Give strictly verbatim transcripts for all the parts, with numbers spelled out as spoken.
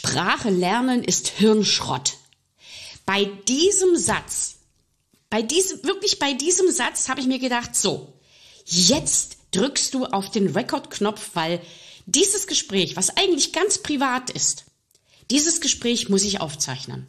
Sprache lernen ist Hirnschrott. Bei diesem Satz, bei diesem, wirklich bei diesem Satz habe ich mir gedacht, so, jetzt drückst du auf den Record-Knopf, weil dieses Gespräch, was eigentlich ganz privat ist, dieses Gespräch muss ich aufzeichnen.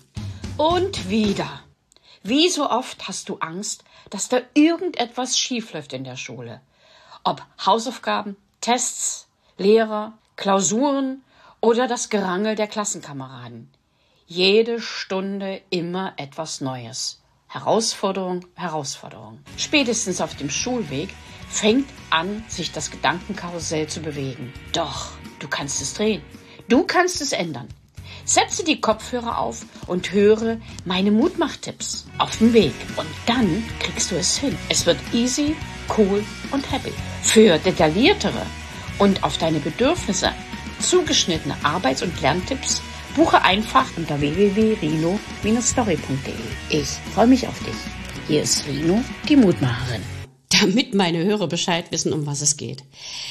Und wieder. Wie so oft hast du Angst, dass da irgendetwas schiefläuft in der Schule. Ob Hausaufgaben, Tests, Lehrer, Klausuren oder das Gerangel der Klassenkameraden. Jede Stunde immer etwas Neues. Herausforderung, Herausforderung. Spätestens auf dem Schulweg fängt an, sich das Gedankenkarussell zu bewegen. Doch, du kannst es drehen. Du kannst es ändern. Setze die Kopfhörer auf und höre meine Mutmachtipps auf dem Weg. Und dann kriegst du es hin. Es wird easy, cool und happy. Für detailliertere und auf deine Bedürfnisse zugeschnittene Arbeits- und Lerntipps buche einfach unter w w w punkt rino Bindestrich story punkt de. Ich freue mich auf dich. Hier ist Rino, die Mutmacherin. Damit meine Hörer Bescheid wissen, um was es geht.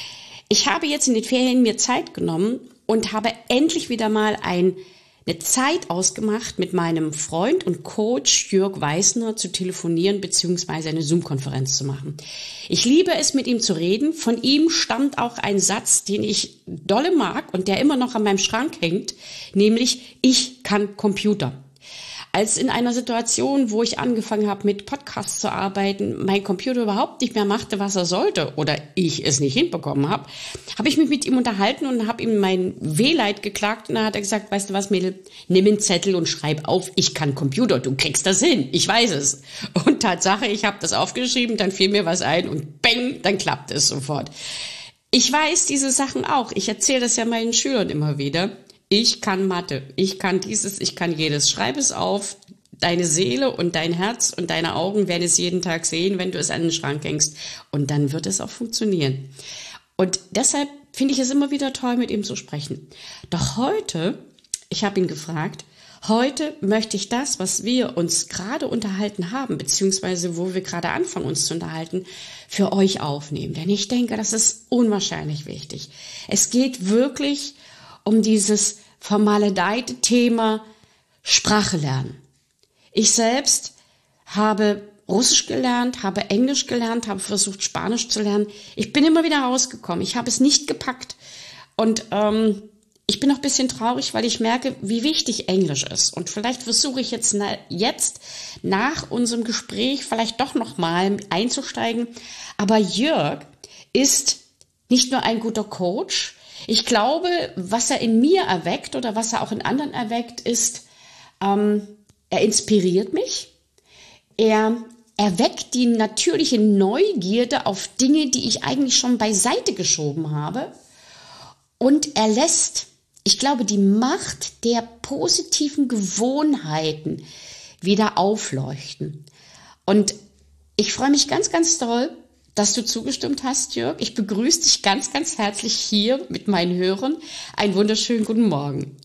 Ich habe jetzt in den Ferien mir Zeit genommen und habe endlich wieder mal ein, eine Zeit ausgemacht, mit meinem Freund und Coach Jörg Weisner zu telefonieren bzw. eine Zoom-Konferenz zu machen. Ich liebe es, mit ihm zu reden. Von ihm stammt auch ein Satz, den ich dolle mag und der immer noch an meinem Schrank hängt, nämlich: Ich kann Computer. Als in einer Situation, wo ich angefangen habe, mit Podcasts zu arbeiten, mein Computer überhaupt nicht mehr machte, was er sollte, oder ich es nicht hinbekommen habe, habe ich mich mit ihm unterhalten und habe ihm mein Wehleid geklagt. Und dann hat er gesagt: Weißt du was, Mädel, nimm einen Zettel und schreib auf, ich kann Computer, du kriegst das hin, ich weiß es. Und Tatsache, ich habe das aufgeschrieben, dann fiel mir was ein und bang, dann klappt es sofort. Ich weiß diese Sachen auch, ich erzähle das ja meinen Schülern immer wieder. Ich kann Mathe, ich kann dieses, ich kann jedes. Schreib es auf, deine Seele und dein Herz und deine Augen werden es jeden Tag sehen, wenn du es an den Schrank hängst. Und dann wird es auch funktionieren. Und deshalb finde ich es immer wieder toll, mit ihm zu sprechen. Doch heute, ich habe ihn gefragt, heute möchte ich das, was wir uns gerade unterhalten haben, beziehungsweise wo wir gerade anfangen, uns zu unterhalten, für euch aufnehmen. Denn ich denke, das ist unwahrscheinlich wichtig. Es geht wirklich um dieses vermaledeite Thema Sprache lernen. Ich selbst habe Russisch gelernt, habe Englisch gelernt, habe versucht, Spanisch zu lernen. Ich bin immer wieder rausgekommen. Ich habe es nicht gepackt. Und ähm, ich bin noch ein bisschen traurig, weil ich merke, wie wichtig Englisch ist. Und vielleicht versuche ich jetzt, na, jetzt nach unserem Gespräch vielleicht doch noch mal einzusteigen. Aber Jörg ist nicht nur ein guter Coach. Ich glaube, was er in mir erweckt oder was er auch in anderen erweckt, ist, ähm, er inspiriert mich. Er erweckt die natürliche Neugierde auf Dinge, die ich eigentlich schon beiseite geschoben habe. Und er lässt, ich glaube, die Macht der positiven Gewohnheiten wieder aufleuchten. Und ich freue mich ganz, ganz doll, dass du zugestimmt hast, Jörg. Ich begrüße dich ganz, ganz herzlich hier mit meinen Hörern. Einen wunderschönen guten Morgen.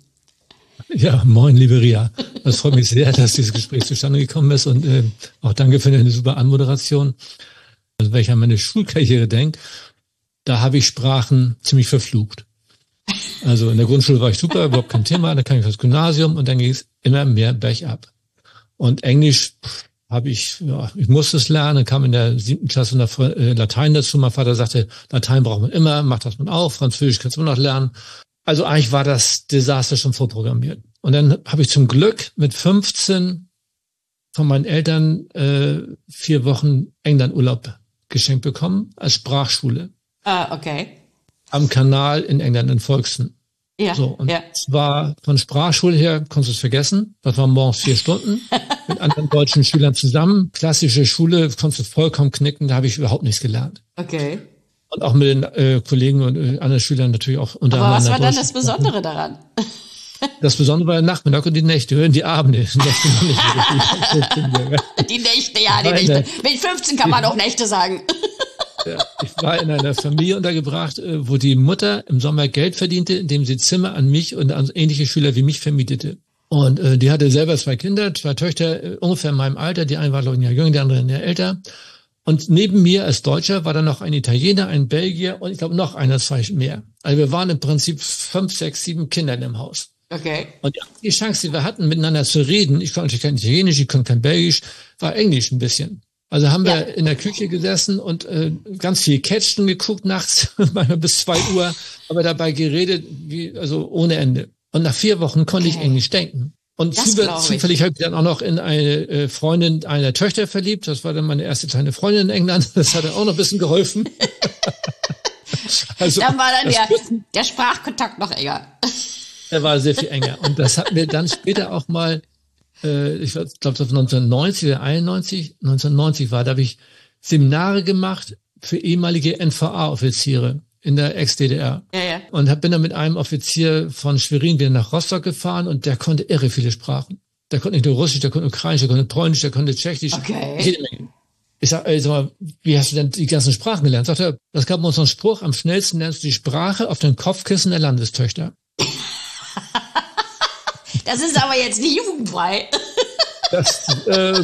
Ja, moin, liebe Ria. Es freut mich sehr, dass dieses Gespräch zustande gekommen ist und äh, auch danke für deine super Anmoderation. Also wenn ich an meine Schulkarriere denke, da habe ich Sprachen ziemlich verflucht. Also in der Grundschule war ich super, überhaupt kein Thema, dann kam ich aufs Gymnasium und dann ging es immer mehr bergab. Und Englisch habe ich, ja, ich musste es lernen, kam in der siebten Klasse noch äh, Latein dazu. Mein Vater sagte, Latein braucht man immer, macht das man auch, Französisch kannst du immer noch lernen. Also eigentlich war das Desaster schon vorprogrammiert. Und dann habe ich zum Glück mit fünfzehn von meinen Eltern äh, vier Wochen Englandurlaub geschenkt bekommen als Sprachschule. Ah, okay. Am Kanal in England in Folkestone. Ja, so, und ja. zwar von Sprachschule her, konntest du es vergessen. Das waren morgens vier Stunden mit anderen deutschen Schülern zusammen. Klassische Schule, konntest du vollkommen knicken, da habe ich überhaupt nichts gelernt. Okay. Und auch mit den äh, Kollegen und äh, anderen Schülern natürlich auch unter Aber was war dann Deutschen das Besondere daran? Das Besondere war der Nachmittag und die Nächte, hören die Abende. Die Nächte, ja, die Nächte. Mit fünfzehn kann man auch Nächte sagen. Ja, ich war in einer Familie untergebracht, wo die Mutter im Sommer Geld verdiente, indem sie Zimmer an mich und an ähnliche Schüler wie mich vermietete. Und äh, die hatte selber zwei Kinder, zwei Töchter, äh, ungefähr in meinem Alter. Die eine war, glaube ich, ein Jahr jünger, die andere ein Jahr älter. Und neben mir als Deutscher war dann noch ein Italiener, ein Belgier und ich glaube noch einer, zwei mehr. Also wir waren im Prinzip fünf, sechs, sieben Kinder in dem Haus. Okay. Und die Chance, die wir hatten, miteinander zu reden, ich konnte natürlich kein Italienisch, ich konnte kein Belgisch, war Englisch ein bisschen. Also haben wir ja. in der Küche gesessen und äh, ganz viel Catchen geguckt nachts, manchmal bis zwei Uhr, aber dabei geredet, wie also ohne Ende. Und nach vier Wochen konnte okay. ich Englisch denken. Und zufällig habe ich dann auch noch in eine äh, Freundin einer Töchter verliebt. Das war dann meine erste kleine Freundin in England. Das hat dann auch noch ein bisschen geholfen. Also, dann war dann der, der Sprachkontakt noch enger. Er war sehr viel enger. Und das hat mir dann später auch mal, äh, ich glaube, das war neunzehnhundertneunzig oder einundneunzig, neunzehnhundertneunzig war, da habe ich Seminare gemacht für ehemalige N V A-Offiziere in der Ex-D D R. Ja, ja. Und hab, bin dann mit einem Offizier von Schwerin wieder nach Rostock gefahren und der konnte irre viele Sprachen. Der konnte nicht nur Russisch, der konnte Ukrainisch, der konnte Polnisch, der konnte Tschechisch. Okay. Jede Menge. Ich sag, ey, sag mal, wie hast du denn die ganzen Sprachen gelernt? Sagt er, das gab uns so einen Spruch, am schnellsten lernst du die Sprache auf den Kopfkissen der Landestöchter. Das ist aber jetzt nicht jugendfrei. Das äh,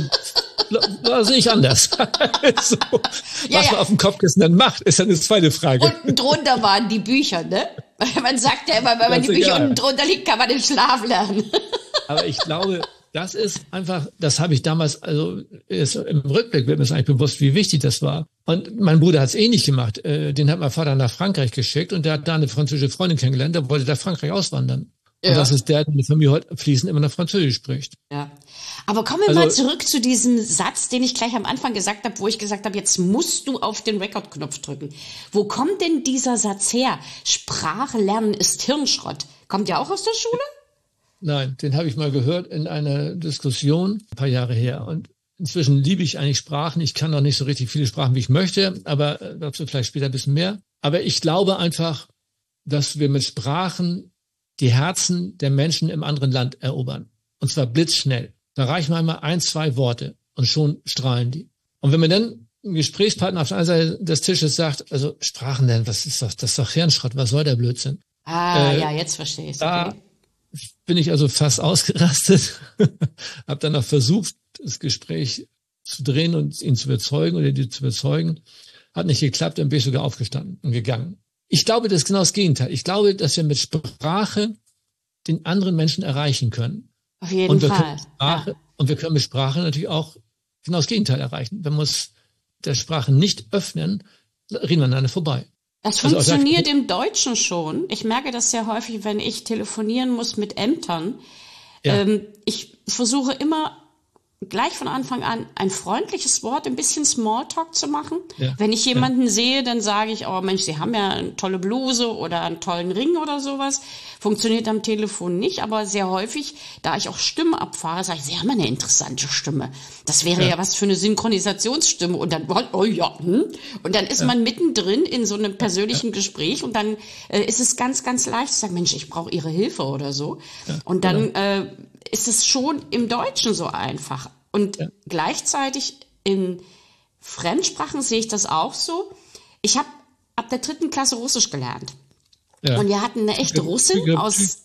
war sehe ich anders. So, ja, was ja. man auf dem Kopfkissen dann macht, ist dann eine zweite Frage. Unten drunter waren die Bücher, ne? Man sagt ja immer, wenn man Ganz die Bücher egal. unten drunter liegt, kann man im Schlaf lernen. Aber ich glaube, das ist einfach, das habe ich damals, also ist, im Rückblick wird mir es eigentlich bewusst, wie wichtig das war. Und mein Bruder hat es ähnlich gemacht. Äh, Den hat mein Vater nach Frankreich geschickt und der hat da eine französische Freundin kennengelernt, der wollte da Frankreich auswandern. Ja. Und das ist der, der mit mir heute fließend immer noch Französisch spricht. Ja. Aber kommen wir Also, mal zurück zu diesem Satz, den ich gleich am Anfang gesagt habe, wo ich gesagt habe, jetzt musst du auf den Record-Knopf drücken. Wo kommt denn dieser Satz her? Sprache lernen ist Hirnschrott. Kommt der auch aus der Schule? Nein, den habe ich mal gehört in einer Diskussion ein paar Jahre her. Und inzwischen liebe ich eigentlich Sprachen. Ich kann noch nicht so richtig viele Sprachen, wie ich möchte, aber dazu vielleicht später ein bisschen mehr. Aber ich glaube einfach, dass wir mit Sprachen die Herzen der Menschen im anderen Land erobern. Und zwar blitzschnell. Da reichen manchmal ein, zwei Worte und schon strahlen die. Und wenn man dann ein Gesprächspartner auf der anderen Seite des Tisches sagt, also Sprachen lernen, was ist das? Das ist doch Hirnschrott, was soll der Blödsinn? Ah, äh, ja, jetzt verstehe ich es. Da okay. bin ich also fast ausgerastet, habe dann noch versucht, das Gespräch zu drehen und ihn zu überzeugen oder die zu überzeugen. Hat nicht geklappt, dann bin ich sogar aufgestanden und gegangen. Ich glaube, das ist genau das Gegenteil. Ich glaube, dass wir mit Sprache den anderen Menschen erreichen können. Auf jeden und wir Fall. Können Sprache, ja. Und wir können mit Sprache natürlich auch genau das Gegenteil erreichen. Wenn wir uns der Sprache nicht öffnen, reden wir aneinander vorbei. Das Also funktioniert im Deutschen schon. Ich merke das sehr häufig, wenn ich telefonieren muss mit Ämtern. Ja. Ähm, ich versuche immer gleich von Anfang an ein freundliches Wort, ein bisschen Smalltalk zu machen. Ja. Wenn ich jemanden ja. sehe, dann sage ich, oh Mensch, Sie haben ja eine tolle Bluse oder einen tollen Ring oder sowas. Funktioniert am Telefon nicht, aber sehr häufig, da ich auch Stimmen abfahre, sage ich, Sie haben eine interessante Stimme. Das wäre ja, ja was für eine Synchronisationsstimme. Und dann, oh ja, hm? Und dann ist ja. man mittendrin in so einem persönlichen ja. Gespräch und dann äh, ist es ganz, ganz leicht zu sagen, Mensch, ich brauche Ihre Hilfe oder so. Ja. Und dann ja. äh, ist es schon im Deutschen so einfach. Und ja. gleichzeitig in Fremdsprachen sehe ich das auch so. Ich habe ab der dritten Klasse Russisch gelernt. Ja. Und wir hatten eine echte Russin aus...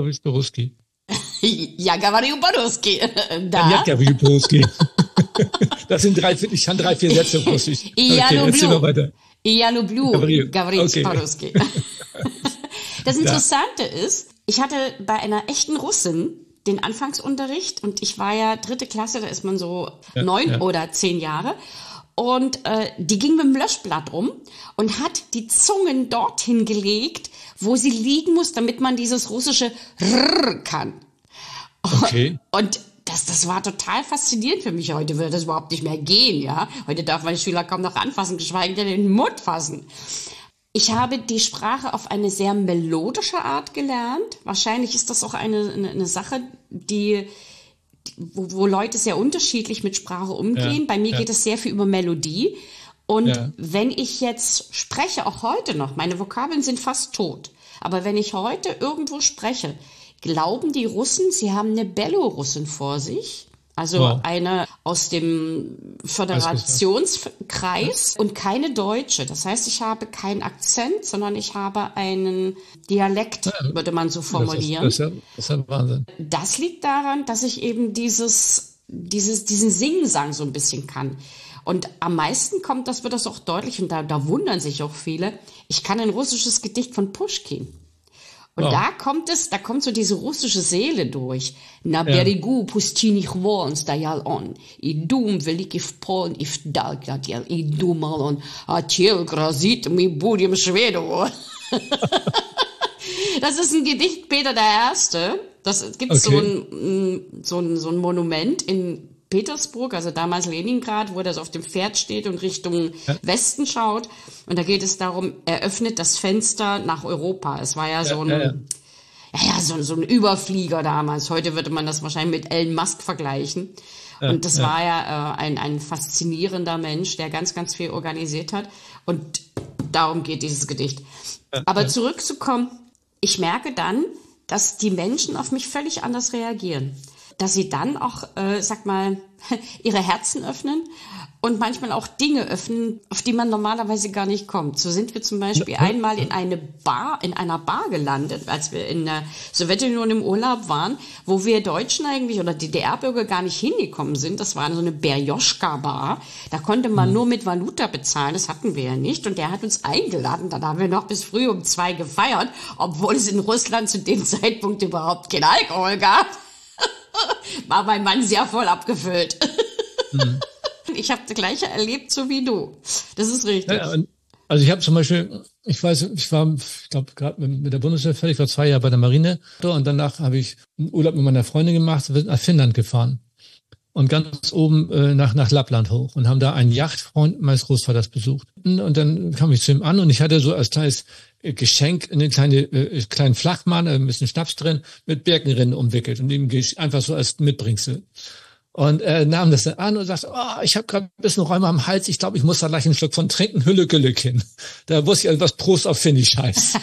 Ja, Gavariu Boruski. Da. Das sind drei, ich kann drei, vier Sätze Russisch. Ja, okay, erzähl mal weiter. Ja, lublю, Gavariu Boruski. Das Interessante ja. ist, ich hatte bei einer echten Russin den Anfangsunterricht und ich war ja dritte Klasse, da ist man so ja, neun ja. oder zehn Jahre. Und äh, die ging mit dem Löschblatt rum und hat die Zungen dorthin gelegt, wo sie liegen muss, damit man dieses russische R kann. Okay. Und das, das war total faszinierend für mich. Heute würde das überhaupt nicht mehr gehen, ja. Heute darf man die Schüler kaum noch anfassen, geschweige denn den Mund fassen. Ich habe die Sprache auf eine sehr melodische Art gelernt. Wahrscheinlich ist das auch eine, eine, eine Sache, die, wo, wo Leute sehr unterschiedlich mit Sprache umgehen. Ja, Bei mir ja. geht es sehr viel über Melodie. Und ja. wenn ich jetzt spreche, auch heute noch, meine Vokabeln sind fast tot. Aber wenn ich heute irgendwo spreche, glauben die Russen, sie haben eine Belorussin vor sich. Also wow. eine aus dem Föderationskreis und keine Deutsche. Das heißt, ich habe keinen Akzent, sondern ich habe einen Dialekt, ja, würde man so formulieren. Das ist, das ist, ja, das ist ja Wahnsinn. Das liegt daran, dass ich eben dieses, dieses, diesen Singsang so ein bisschen kann. Und am meisten kommt, das wird das auch deutlich, und da, da wundern sich auch viele, ich kann ein russisches Gedicht von Puschkin. Und Wow. da kommt es, da kommt so diese russische Seele durch. Na берегу пустынных вон стоял он, и дум великий в полн и вдаль глядел, и думал он, а тел грозит, мы будем Шведу. Das ist ein Gedicht Peter der Erste. Das gibt okay. so, ein, so, ein, so ein Monument in Petersburg, also damals Leningrad, wo er so auf dem Pferd steht und Richtung ja. Westen schaut. Und da geht es darum, er öffnet das Fenster nach Europa. Es war ja, ja so ein, ja, ja. Ja, ja, so, so ein Überflieger damals. Heute würde man das wahrscheinlich mit Elon Musk vergleichen. Ja, und das ja. war ja äh, ein, ein faszinierender Mensch, der ganz, ganz viel organisiert hat. Und darum geht dieses Gedicht. Ja, Aber ja. zurückzukommen, ich merke dann, dass die Menschen auf mich völlig anders reagieren. Dass sie dann auch, äh, sag mal, ihre Herzen öffnen und manchmal auch Dinge öffnen, auf die man normalerweise gar nicht kommt. So sind wir zum Beispiel einmal in eine Bar, in einer Bar gelandet, als wir in der Sowjetunion im Urlaub waren, wo wir Deutschen eigentlich oder D D R-Bürger gar nicht hingekommen sind. Das war so eine Berjoschka-Bar. Da konnte man mhm. nur mit Valuta bezahlen. Das hatten wir ja nicht. Und der hat uns eingeladen. Dann haben wir noch bis früh um zwei gefeiert, obwohl es in Russland zu dem Zeitpunkt überhaupt kein Alkohol gab. War mein Mann sehr voll abgefüllt. Mhm. Ich habe das Gleiche erlebt, so wie du. Das ist richtig. Ja, also ich habe zum Beispiel, ich weiß, ich war, ich glaube, gerade mit, mit der Bundeswehr fertig, ich war zwei Jahre bei der Marine und danach habe ich einen Urlaub mit meiner Freundin gemacht, wir sind nach Finnland gefahren und ganz oben äh, nach nach Lappland hoch und haben da einen Yachtfreund meines Großvaters besucht. Und dann kam ich zu ihm an und ich hatte so als kleines Geschenk eine kleine äh, kleinen Flachmann, ein bisschen Schnaps drin, mit Birkenrinnen umwickelt und ihm einfach so als Mitbringsel. Und er nahm das dann an und sagte, oh, ich habe gerade ein bisschen Räume am Hals, ich glaube, ich muss da gleich einen Schluck von trinken, Hülle Gülle hin. Da wusste ich also, was Prost auf Finnisch heißt.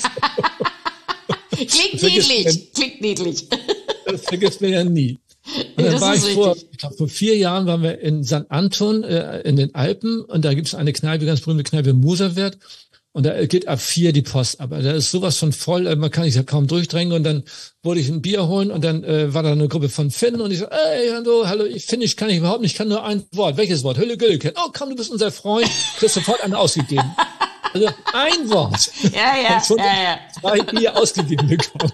Klingt niedlich, klingt niedlich. Das vergisst mir ja nie. Und dann das war ich richtig. vor, ich glaube, vor vier Jahren waren wir in Sankt Anton äh, in den Alpen und da gibt es eine Kneipe, ganz berühmte Kneipe, Moserwirt. Und da geht ab vier die Post, aber da ist sowas von voll, man kann sich ja kaum durchdrängen. Und dann wollte ich ein Bier holen und dann äh, war da eine Gruppe von Finnen und ich so, ey, hallo, hallo, ich Finnisch kann ich überhaupt nicht, ich kann nur ein Wort. Welches Wort? Hülle Gülle. Oh, komm, du bist unser Freund, kriegst sofort eine ausgegeben. Also ein Wort. Ja, ja, schon ja, ja. Zwei Bier ausgegeben bekommen.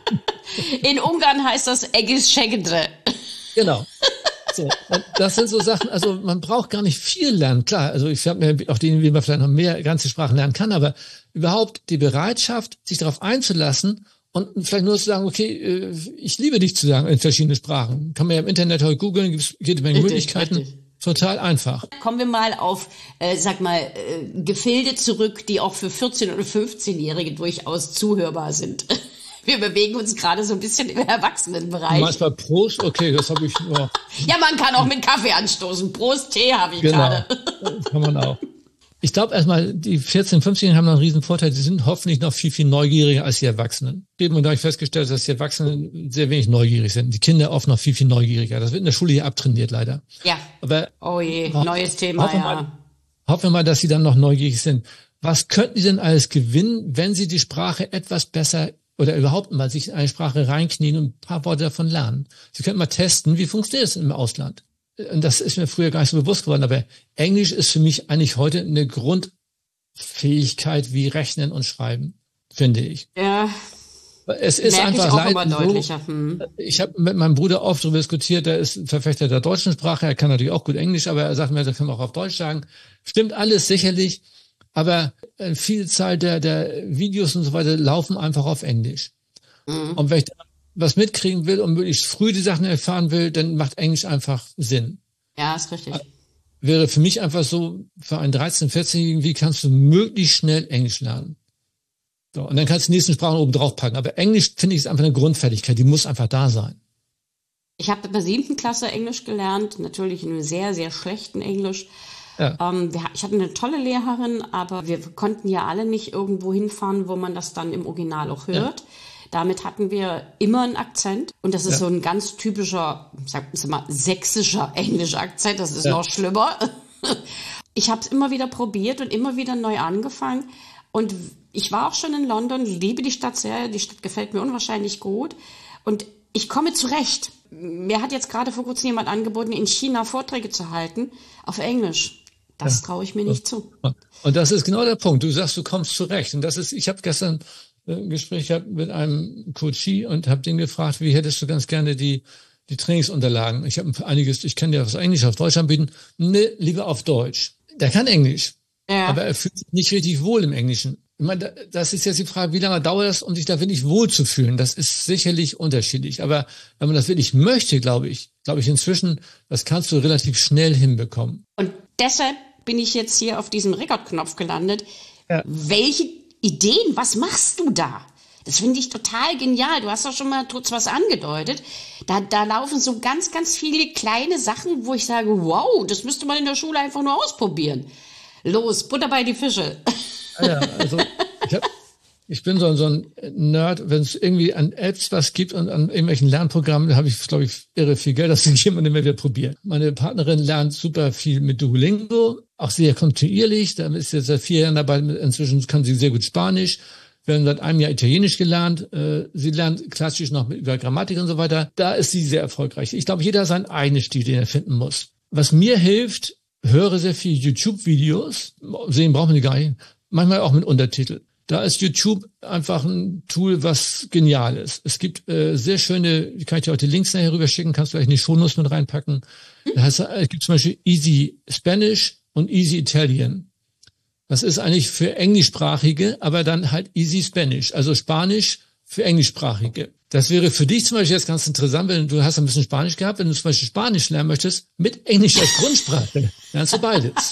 In Ungarn heißt das Egis Schegedre. Genau. So, und das sind so Sachen, also man braucht gar nicht viel lernen. Klar, also ich habe mir auch den, wie man vielleicht noch mehr ganze Sprachen lernen kann, aber überhaupt die Bereitschaft, sich darauf einzulassen und vielleicht nur zu sagen, okay, ich liebe dich zu sagen in verschiedenen Sprachen. Kann man ja im Internet heute googeln, gibt es jede Menge richtig, Möglichkeiten. Richtig. Total einfach. Kommen wir mal auf, äh, sag mal, äh, Gefilde zurück, die auch für vierzehn- oder fünfzehnjährige durchaus zuhörbar sind. Wir bewegen uns gerade so ein bisschen im Erwachsenenbereich. Manchmal Prost, okay, das habe ich nur. Ja, man kann auch mit Kaffee anstoßen. Prost, Tee habe ich genau. gerade. Kann man auch. Ich glaube erstmal, die vierzehn-, fünfzehnjährigen haben noch einen riesen Vorteil. Sie sind hoffentlich noch viel, viel neugieriger als die Erwachsenen. Und da habe ich festgestellt, dass die Erwachsenen sehr wenig neugierig sind. Die Kinder oft noch viel, viel neugieriger. Das wird in der Schule hier abtrainiert, leider. Ja. Aber oh je, neues Thema, hoffen ja. Mal, hoffen wir mal, dass sie dann noch neugierig sind. Was könnten sie denn alles gewinnen, wenn sie die Sprache etwas besser oder überhaupt mal sich in eine Sprache reinknien und ein paar Worte davon lernen? Sie könnten mal testen, wie funktioniert es im Ausland? Und das ist mir früher gar nicht so bewusst geworden, aber Englisch ist für mich eigentlich heute eine Grundfähigkeit wie Rechnen und Schreiben, finde ich. Ja. Es ist Merke einfach ich auch leider immer deutlicher. Hm. so, ich habe mit meinem Bruder oft darüber diskutiert, der ist Verfechter der deutschen Sprache, er kann natürlich auch gut Englisch, aber er sagt mir, das kann man auch auf Deutsch sagen. Stimmt alles sicherlich, aber eine Vielzahl der, der Videos und so weiter laufen einfach auf Englisch. Mhm. Und wenn ich was mitkriegen will und möglichst früh die Sachen erfahren will, dann macht Englisch einfach Sinn. Ja, ist richtig. Wäre für mich einfach so, für einen dreizehn-, vierzehnjährigen, wie kannst du möglichst schnell Englisch lernen? So, und dann kannst du die nächsten Sprachen oben drauf packen. Aber Englisch, finde ich, ist einfach eine Grundfertigkeit, die muss einfach da sein. Ich habe in der siebten Klasse Englisch gelernt, natürlich in einem sehr, sehr schlechten Englisch. Ja. Ähm, wir, ich hatte eine tolle Lehrerin, aber wir konnten ja alle nicht irgendwo hinfahren, wo man das dann im Original auch hört. Ja. Damit hatten wir immer einen Akzent. Und das ist ja. so ein ganz typischer, sagen wir mal, sächsischer Englisch-Akzent. Das ist ja. noch schlimmer. Ich habe es immer wieder probiert und immer wieder neu angefangen. Und ich war auch schon in London, liebe die Stadt sehr. Die Stadt gefällt mir unwahrscheinlich gut. Und ich komme zurecht. Mir hat jetzt gerade vor kurzem jemand angeboten, in China Vorträge zu halten auf Englisch. Das ja. traue ich mir nicht zu. Und das ist genau der Punkt. Du sagst, du kommst zurecht. Und das ist, ich habe gestern ein Gespräch gehabt mit einem Coachie und habe den gefragt, wie hättest du ganz gerne die die Trainingsunterlagen? Ich habe einiges, ich kann dir was Englisch auf Deutsch anbieten. Nee, lieber auf Deutsch. Der kann Englisch, ja. aber er fühlt sich nicht richtig wohl im Englischen. Ich meine, das ist jetzt die Frage, wie lange dauert das, um sich da wirklich wohl zu fühlen? Das ist sicherlich unterschiedlich. Aber wenn man das wirklich möchte, glaube ich, glaube ich inzwischen, das kannst du relativ schnell hinbekommen. Und deshalb bin ich jetzt hier auf diesem Rekordknopf gelandet. Ja. Welche Ideen, was machst du da? Das finde ich total genial. Du hast doch schon mal kurz was angedeutet. Da, da laufen so ganz, ganz viele kleine Sachen, wo ich sage, wow, das müsste man in der Schule einfach nur ausprobieren. Los, Butter bei die Fische. Ja, also ich, hab, ich bin so, so ein Nerd, wenn es irgendwie an Apps was gibt und an irgendwelchen Lernprogrammen, da habe ich, glaube ich, irre viel Geld ausgegeben und immer wieder probiert. Meine Partnerin lernt super viel mit Duolingo, auch sehr kontinuierlich. Da ist jetzt seit vier Jahren dabei. Inzwischen kann sie sehr gut Spanisch. Wir haben seit einem Jahr Italienisch gelernt. Sie lernt klassisch noch über Grammatik und so weiter. Da ist sie sehr erfolgreich. Ich glaube, jeder hat seinen eigenen Stil, den er finden muss. Was mir hilft, höre sehr viel YouTube-Videos. Sehen brauchen wir gar nicht. Manchmal auch mit Untertitel. Da ist YouTube einfach ein Tool, was genial ist. Es gibt äh, sehr schöne, kann ich dir auch die Links nachher rüber schicken, kannst du vielleicht in die Shownotes mit reinpacken. Da heißt, es gibt zum Beispiel Easy Spanish und Easy Italian. Das ist eigentlich für Englischsprachige, aber dann halt Easy Spanish, also Spanisch für Englischsprachige. Das wäre für dich zum Beispiel jetzt ganz interessant, wenn du hast ein bisschen Spanisch gehabt, wenn du zum Beispiel Spanisch lernen möchtest, mit Englisch als Grundsprache, lernst du beides.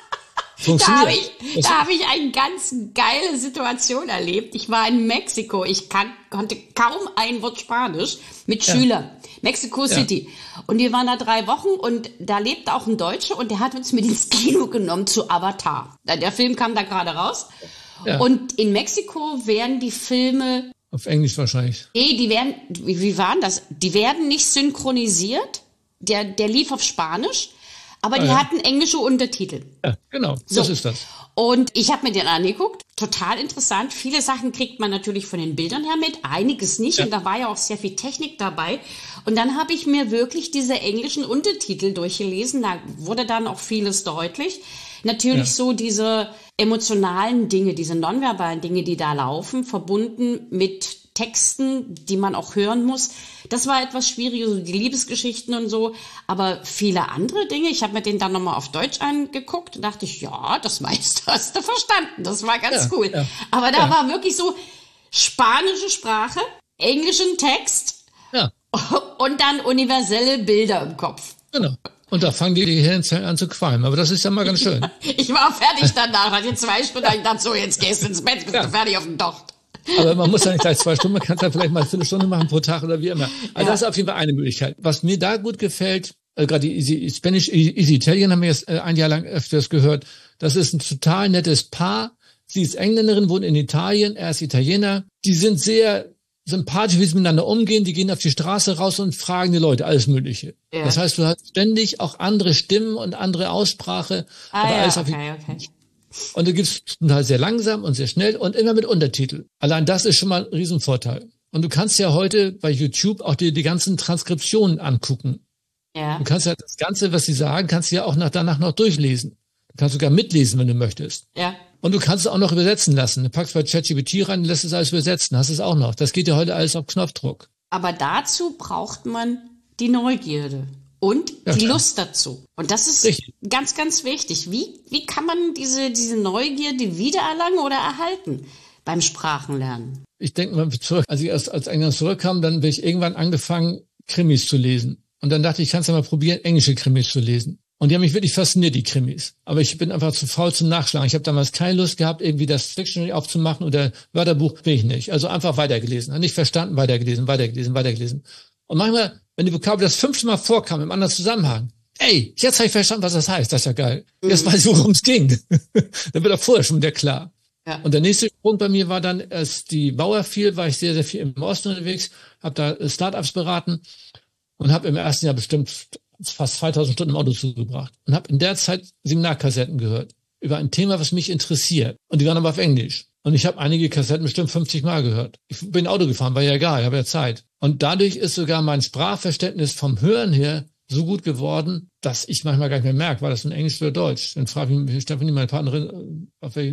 Da habe ich, da hab ich eine ganz geile Situation erlebt. Ich war in Mexiko. Ich kann, konnte kaum ein Wort Spanisch mit ja. Schülern. Mexico City. Ja. Und wir waren da drei Wochen und da lebte auch ein Deutscher und der hat uns mit ins Kino genommen zu Avatar. Der Film kam da gerade raus. Ja. Und in Mexiko werden die Filme... Auf Englisch wahrscheinlich. Nee, die werden... Wie, wie waren das? Die werden nicht synchronisiert. Der, der lief auf Spanisch. Aber die ah, ja. hatten englische Untertitel. Ja, genau, so. Das ist das. Und ich habe mir den angeguckt, total interessant. Viele Sachen kriegt man natürlich von den Bildern her mit, einiges nicht. Ja. Und da war ja auch sehr viel Technik dabei. Und dann habe ich mir wirklich diese englischen Untertitel durchgelesen. Da wurde dann auch vieles deutlich. Natürlich ja. so diese emotionalen Dinge, diese nonverbalen Dinge, die da laufen, verbunden mit Texten, die man auch hören muss. Das war etwas schwierig, so die Liebesgeschichten und so. Aber viele andere Dinge, ich habe mir den dann nochmal auf Deutsch angeguckt und dachte ich, ja, das meiste hast du verstanden. Das war ganz ja, cool. Ja, Aber da ja. war wirklich so spanische Sprache, englischen Text ja. und dann universelle Bilder im Kopf. Genau. Und da fangen die Gehirnzellen an zu qualmen. Aber das ist ja mal ganz schön. Ich war fertig danach. Hatte zwei Stunden. Ich dachte so, jetzt gehst du ins Bett, bist ja. du fertig auf dem Docht. Aber man muss ja nicht gleich zwei Stunden, man kann es ja vielleicht mal eine Viertelstunde machen pro Tag oder wie immer. Also ja. das ist auf jeden Fall eine Möglichkeit. Was mir da gut gefällt, also gerade die Easy Spanish, Easy Italian haben wir jetzt ein Jahr lang öfters gehört. Das ist ein total nettes Paar. Sie ist Engländerin, wohnt in Italien, er ist Italiener. Die sind sehr sympathisch, wie sie miteinander umgehen. Die gehen auf die Straße raus und fragen die Leute alles Mögliche. Ja. Das heißt, du hast ständig auch andere Stimmen und andere Aussprache. Ah, aber ja, alles okay, okay. Und du gibst zum Teil sehr langsam und sehr schnell und immer mit Untertitel. Allein das ist schon mal ein Riesenvorteil. Und du kannst ja heute bei YouTube auch dir die ganzen Transkriptionen angucken. Ja. Du kannst ja das Ganze, was sie sagen, kannst du ja auch nach, danach noch durchlesen. Du kannst sogar mitlesen, wenn du möchtest. Ja. Und du kannst es auch noch übersetzen lassen. Du packst bei ChatGPT rein und lässt es alles übersetzen. Hast es auch noch. Das geht ja heute alles auf Knopfdruck. Aber dazu braucht man die Neugierde. Und ja, die klar. Lust dazu. Und das ist Richtig. ganz, ganz wichtig. Wie, wie kann man diese, diese Neugierde wiedererlangen oder erhalten beim Sprachenlernen? Ich denke mal zurück. Als ich erst als England zurückkam, dann bin ich irgendwann angefangen, Krimis zu lesen. Und dann dachte ich, ich kann es ja mal probieren, englische Krimis zu lesen. Und die haben mich wirklich fasziniert, die Krimis. Aber ich bin einfach zu faul zum Nachschlagen. Ich habe damals keine Lust gehabt, irgendwie das Dictionary aufzumachen oder Wörterbuch, bin ich nicht. Also einfach weitergelesen. Nicht verstanden, weitergelesen, weitergelesen, weitergelesen. Und manchmal, wenn die Vokabel das fünfte Mal vorkam, im anderen Zusammenhang, ey, jetzt habe ich verstanden, was das heißt. Das ist ja geil. Mhm. Jetzt weiß ich, worum es ging. Dann wird auch vorher schon wieder klar. Ja. Und der nächste Punkt bei mir war dann, als die Mauer fiel, war ich sehr, sehr viel im Osten unterwegs, habe da Startups beraten und habe im ersten Jahr bestimmt fast zweitausend Stunden im Auto zugebracht und habe in der Zeit Seminarkassetten gehört über ein Thema, was mich interessiert. Und die waren aber auf Englisch. Und ich habe einige Kassetten bestimmt fünfzig Mal gehört. Ich bin Auto gefahren, war ja egal, ich habe ja Zeit. Und dadurch ist sogar mein Sprachverständnis vom Hören her so gut geworden, dass ich manchmal gar nicht mehr merke, war das in Englisch oder Deutsch. Dann frage ich mich, Stefanie, meine Partnerin, auf welchen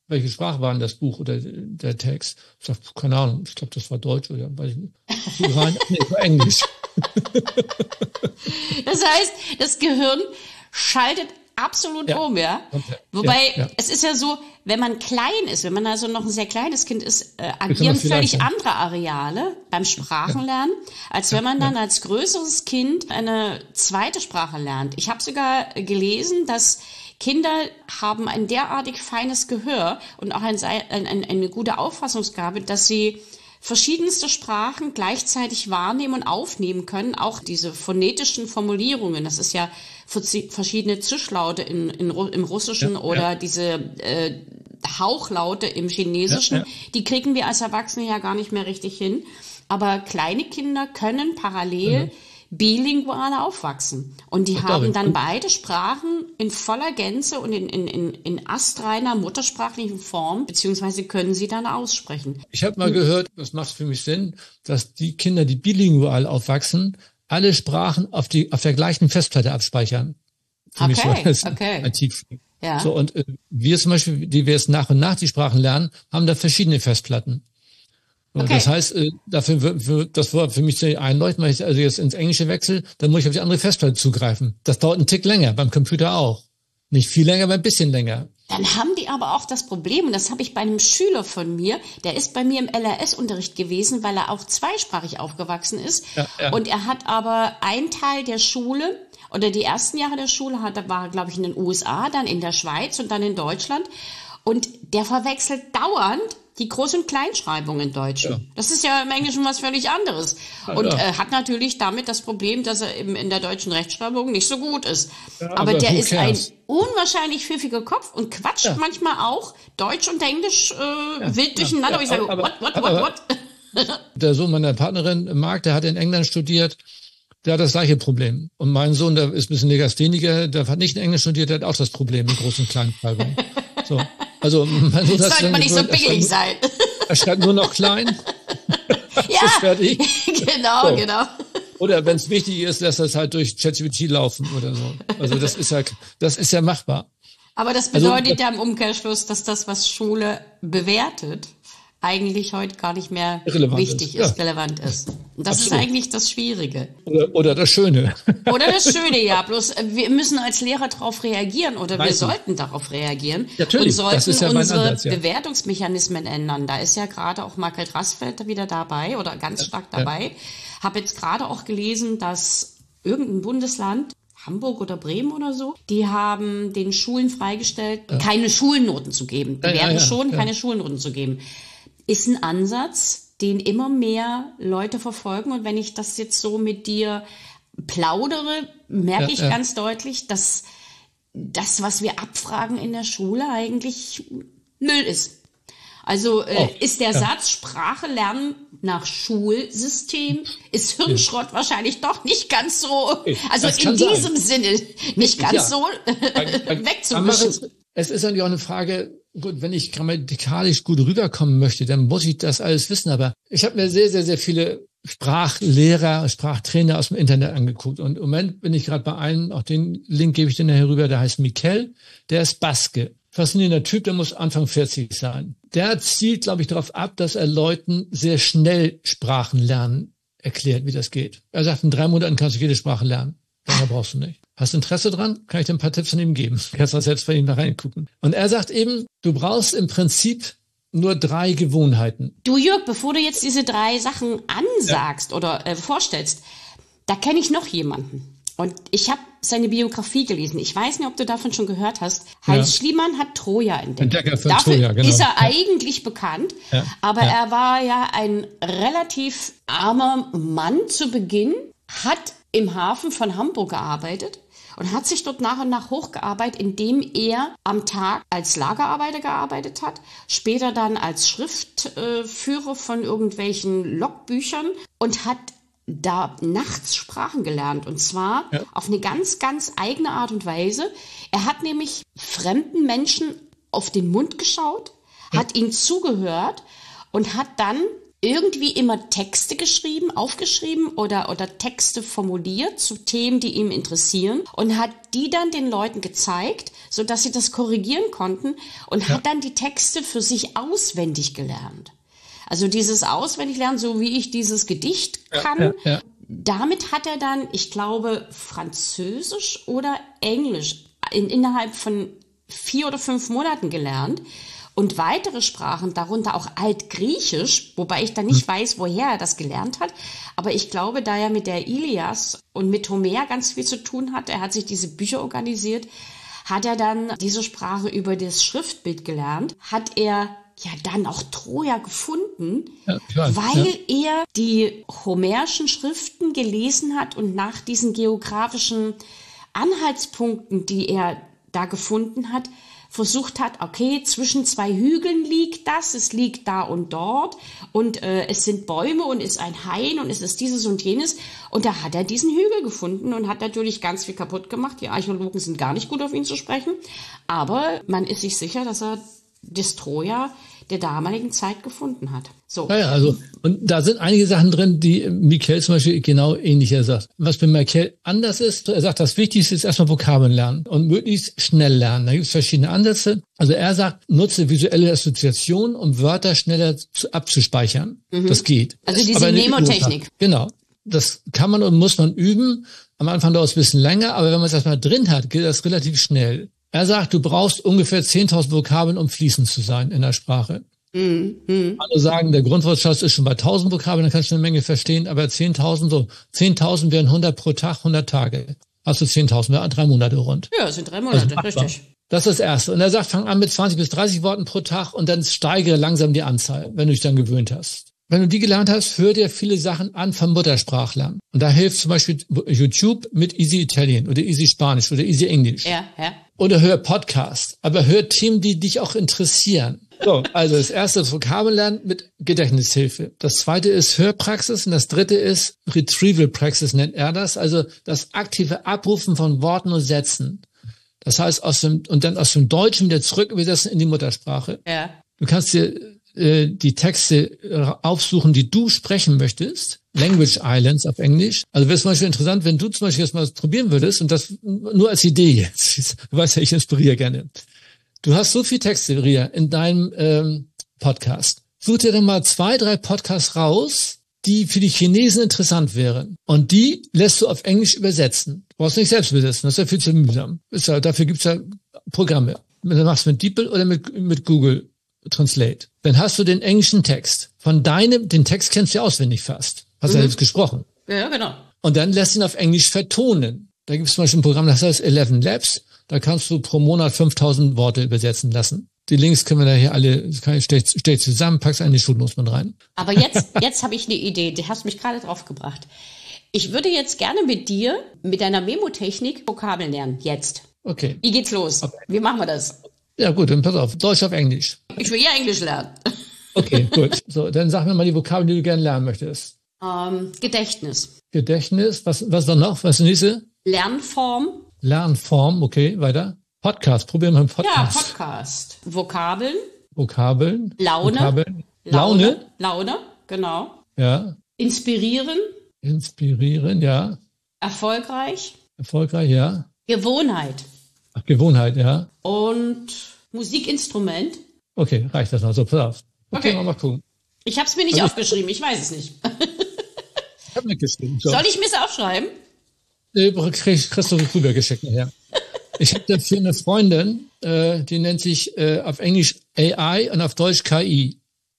welche Sprache war denn das Buch oder der Text? Ich sag, keine Ahnung, ich glaube, das war Deutsch oder weiß ich nicht. Rein, nee, war Englisch. Das heißt, das Gehirn schaltet absolut ja. um, ja. Okay. Wobei, ja, ja. es ist ja so, wenn man klein ist, wenn man also noch ein sehr kleines Kind ist, äh, agieren völlig andere Areale beim Sprachenlernen, ja. als wenn man dann ja. als größeres Kind eine zweite Sprache lernt. Ich habe sogar gelesen, dass Kinder haben ein derartig feines Gehör und auch ein, ein, ein, eine gute Auffassungsgabe, dass sie verschiedenste Sprachen gleichzeitig wahrnehmen und aufnehmen können, auch diese phonetischen Formulierungen. Das ist ja verschiedene Zischlaute in, in, im Russischen ja, oder ja. diese äh, Hauchlaute im Chinesischen, ja, ja. die kriegen wir als Erwachsene ja gar nicht mehr richtig hin. Aber kleine Kinder können parallel mhm. bilingual aufwachsen. Und die das haben dann beide Sprachen in voller Gänze und in, in, in, in astreiner muttersprachlichen Form, beziehungsweise können sie dann aussprechen. Ich habe mal gehört, das macht für mich Sinn, dass die Kinder, die bilingual aufwachsen, alle Sprachen auf die auf der gleichen Festplatte abspeichern. Für okay, mich so, das okay. Ein Tiefschlag. Ja. So, und äh, wir zum Beispiel, die wir jetzt nach und nach die Sprachen lernen, haben da verschiedene Festplatten. Okay. Das heißt, äh, dafür für, das war für mich sehr einleuchtend, weil ich also jetzt ins Englische wechsle, dann muss ich auf die andere Festplatte zugreifen. Das dauert einen Tick länger, beim Computer auch. Nicht viel länger, aber ein bisschen länger. Dann haben die aber auch das Problem, und das habe ich bei einem Schüler von mir, der ist bei mir im L R S-Unterricht gewesen, weil er auch zweisprachig aufgewachsen ist. Ja, ja. Und er hat aber einen Teil der Schule, oder die ersten Jahre der Schule, hat, da war, glaube ich, in den U S A, dann in der Schweiz und dann in Deutschland. Und der verwechselt dauernd die Groß- und Kleinschreibung in Deutsch. Ja. Das ist ja im Englischen was völlig anderes. Ja, und ja. äh, hat natürlich damit das Problem, dass er eben in der deutschen Rechtschreibung nicht so gut ist. Ja, aber, aber der ist cares? ein unwahrscheinlich pfiffiger Kopf und quatscht ja. manchmal auch Deutsch und Englisch äh, ja. wild durcheinander. Ja, ich sage, aber, what, what, aber, what, what? Der Sohn meiner Partnerin, Marc, der hat in England studiert, der hat das gleiche Problem. Und mein Sohn, der ist ein bisschen Legastheniker, der hat nicht in Englisch studiert, der hat auch das Problem mit Groß- und Kleinschreibung. So. Also, mein Sohn sollte man nicht so billig sein. Er schreibt nur noch klein. Ja, fertig. genau, so. genau. Oder wenn es wichtig ist, lässt er es halt durch ChatGPT laufen oder so. Also das ist ja, das ist ja machbar. Aber das bedeutet also, ja im Umkehrschluss, dass das, was Schule bewertet, eigentlich heute gar nicht mehr wichtig ist, ist ja. relevant ist. Und das Absolut. ist eigentlich das Schwierige. Oder, oder das Schöne. Oder das Schöne, ja. Bloß wir müssen als Lehrer darauf reagieren oder Weiß wir ich. sollten darauf reagieren. Natürlich, und sollten das ist ja unsere Ansatz, ja. Bewertungsmechanismen ändern. Da ist ja gerade auch Margret Rassfeld wieder dabei oder ganz stark dabei. Ja. Habe jetzt gerade auch gelesen, dass irgendein Bundesland, Hamburg oder Bremen oder so, die haben den Schulen freigestellt, ja. keine Schulnoten zu geben. Die ja, werden ja, ja, schon ja. keine Schulnoten zu geben. Ist ein Ansatz, den immer mehr Leute verfolgen. Und wenn ich das jetzt so mit dir plaudere, merke ja, ich ja. ganz deutlich, dass das, was wir abfragen in der Schule, eigentlich Müll ist. Also äh, oh, ist der ja. Satz Sprache lernen nach Schulsystem, ist Hirnschrott ja. wahrscheinlich doch nicht ganz so, also in diesem sein. Sinne nicht ganz ja. so wegzuwischen. Es ist eigentlich auch eine Frage, gut, wenn ich grammatikalisch gut rüberkommen möchte, dann muss ich das alles wissen. Aber ich habe mir sehr, sehr, sehr viele Sprachlehrer, Sprachtrainer aus dem Internet angeguckt. Und im Moment bin ich gerade bei einem, auch den Link gebe ich dir nachher rüber, der heißt Mikel, der ist Baske. Faszinierender Typ, der muss Anfang vierzig sein. Der zielt, glaube ich, darauf ab, dass er Leuten sehr schnell Sprachen lernen erklärt, wie das geht. Er sagt, in drei Monaten kannst du jede Sprache lernen. Länger brauchst du nicht. Hast du Interesse dran? Kann ich dir ein paar Tipps von ihm geben. Du kannst auch selbst bei ihm da reingucken. Und er sagt eben, du brauchst im Prinzip nur drei Gewohnheiten. Du Jörg, bevor du jetzt diese drei Sachen ansagst ja. oder äh, vorstellst, da kenne ich noch jemanden. Und ich habe seine Biografie gelesen. Ich weiß nicht, ob du davon schon gehört hast. Heinz ja. Schliemann hat Troja entdeckt. Entdecker von Dafür Troja, genau. ist er ja. eigentlich bekannt. Ja. Aber ja. er war ja ein relativ armer Mann zu Beginn, hat im Hafen von Hamburg gearbeitet und hat sich dort nach und nach hochgearbeitet, indem er am Tag als Lagerarbeiter gearbeitet hat, später dann als Schriftführer von irgendwelchen Logbüchern und hat da nachts Sprachen gelernt und zwar ja. auf eine ganz, ganz eigene Art und Weise. Er hat nämlich fremden Menschen auf den Mund geschaut, ja. hat ihnen zugehört und hat dann irgendwie immer Texte geschrieben, aufgeschrieben oder, oder Texte formuliert zu Themen, die ihm interessieren und hat die dann den Leuten gezeigt, sodass sie das korrigieren konnten und ja. hat dann die Texte für sich auswendig gelernt. Also dieses Auswendiglernen, so wie ich dieses Gedicht kann, ja, ja, ja. damit hat er dann, ich glaube, Französisch oder Englisch in, innerhalb von vier oder fünf Monaten gelernt. Und weitere Sprachen, darunter auch Altgriechisch, wobei ich dann nicht weiß, woher er das gelernt hat. Aber ich glaube, da er mit der Ilias und mit Homer ganz viel zu tun hat, er hat sich diese Bücher organisiert, hat er dann diese Sprache über das Schriftbild gelernt, hat er ja dann auch Troja gefunden, ja, klar, weil ja. er die homerischen Schriften gelesen hat und nach diesen geografischen Anhaltspunkten, die er da gefunden hat, versucht hat, okay, zwischen zwei Hügeln liegt das, es liegt da und dort und äh, es sind Bäume und es ist ein Hain und es ist dieses und jenes und da hat er diesen Hügel gefunden und hat natürlich ganz viel kaputt gemacht. Die Archäologen sind gar nicht gut auf ihn zu sprechen, aber man ist sich sicher, dass er das Troja der damaligen Zeit gefunden hat. So. Ja, ja, also, und da sind einige Sachen drin, die Michael zum Beispiel genau ähnlicher sagt. Was bei Michael anders ist, er sagt, das Wichtigste ist erstmal Vokabeln lernen und möglichst schnell lernen. Da gibt es verschiedene Ansätze. Also er sagt, nutze visuelle Assoziationen, um Wörter schneller zu, abzuspeichern. Mhm. Das geht. Also diese Mnemotechnik. Genau. Das kann man und muss man üben. Am Anfang dauert es ein bisschen länger, aber wenn man es erstmal drin hat, geht das relativ schnell. Er sagt, du brauchst ungefähr zehntausend Vokabeln, um fließend zu sein in der Sprache. Mhm. Alle sagen, der Grundwortschatz ist schon bei tausend Vokabeln, dann kannst du eine Menge verstehen, aber zehntausend, so, zehntausend wären hundert pro Tag, hundert Tage. Hast du zehntausend, wäre drei Monate rund. Ja, das sind drei Monate, also, richtig. Das ist das Erste. Und er sagt, fang an mit zwanzig bis dreißig Worten pro Tag und dann steigere langsam die Anzahl, wenn du dich dann gewöhnt hast. Wenn du die gelernt hast, hör dir viele Sachen an vom Muttersprachlern. Und da hilft zum Beispiel YouTube mit Easy Italian oder Easy Spanisch oder Easy Englisch. Ja, ja. Oder hör Podcast. Aber hör Themen, die dich auch interessieren. So, also das erste ist Vokabellernen mit Gedächtnishilfe. Das zweite ist Hörpraxis und das dritte ist Retrieval Praxis, nennt er das. Also das aktive Abrufen von Worten und Sätzen. Das heißt, aus dem, und dann aus dem Deutschen wieder zurück übersetzen in die Muttersprache. Ja. Du kannst dir äh, die Texte äh, aufsuchen, die du sprechen möchtest. Language Islands auf Englisch. Also wäre es zum Beispiel interessant, wenn du zum Beispiel jetzt mal probieren würdest und das nur als Idee jetzt. Du weißt ja, ich inspiriere gerne. Du hast so viel Texte, Ria, in deinem ähm, Podcast. Such dir dann mal zwei, drei Podcasts raus, die für die Chinesen interessant wären. Und die lässt du auf Englisch übersetzen. Du brauchst nicht selbst übersetzen, das ist ja viel zu mühsam. Ist ja, dafür gibt's ja Programme. Du machst mit DeepL oder mit, mit Google Translate. Dann hast du den englischen Text. Von deinem, den Text kennst du ja auswendig fast. Hast du mhm. ja jetzt gesprochen. Ja, genau. Und dann lässt ihn auf Englisch vertonen. Da gibt es zum Beispiel ein Programm, das heißt Eleven Labs. Da kannst du pro Monat fünftausend Worte übersetzen lassen. Die Links können wir da hier alle, stell, stell zusammen, packst eine Schulnoten mit rein. Aber jetzt, jetzt habe ich eine Idee, du hast mich gerade drauf gebracht. Ich würde jetzt gerne mit dir, mit deiner Memotechnik, Vokabeln lernen. Jetzt. Okay. Wie geht's los? Okay. Wie machen wir das? Ja gut, dann pass auf. Deutsch auf Englisch. Ich will ja Englisch lernen. Okay, gut. So, dann sag mir mal die Vokabeln, die du gerne lernen möchtest. Ähm, Gedächtnis. Gedächtnis. Was, was dann noch? Was ist das nächste? Lernform. Lernform, okay, weiter. Podcast, probieren wir einen Podcast. Ja, Podcast. Vokabeln. Vokabeln. Laune. Vokabeln. Laune. Laune. Laune, genau. Ja. Inspirieren. Inspirieren, ja. Erfolgreich. Erfolgreich, ja. Gewohnheit. Ach, Gewohnheit, ja. Und Musikinstrument. Okay, reicht das noch. So, pass auf. Okay, okay. Mal gucken. Ich habe es mir nicht also, aufgeschrieben, ich weiß es nicht. Ich habe mitgeschrieben. So. Soll ich mir es aufschreiben? Nee, kriegst, kriegst du rübergeschickt nachher. Ich habe dafür eine Freundin, äh, die nennt sich äh, auf Englisch A I und auf Deutsch K I.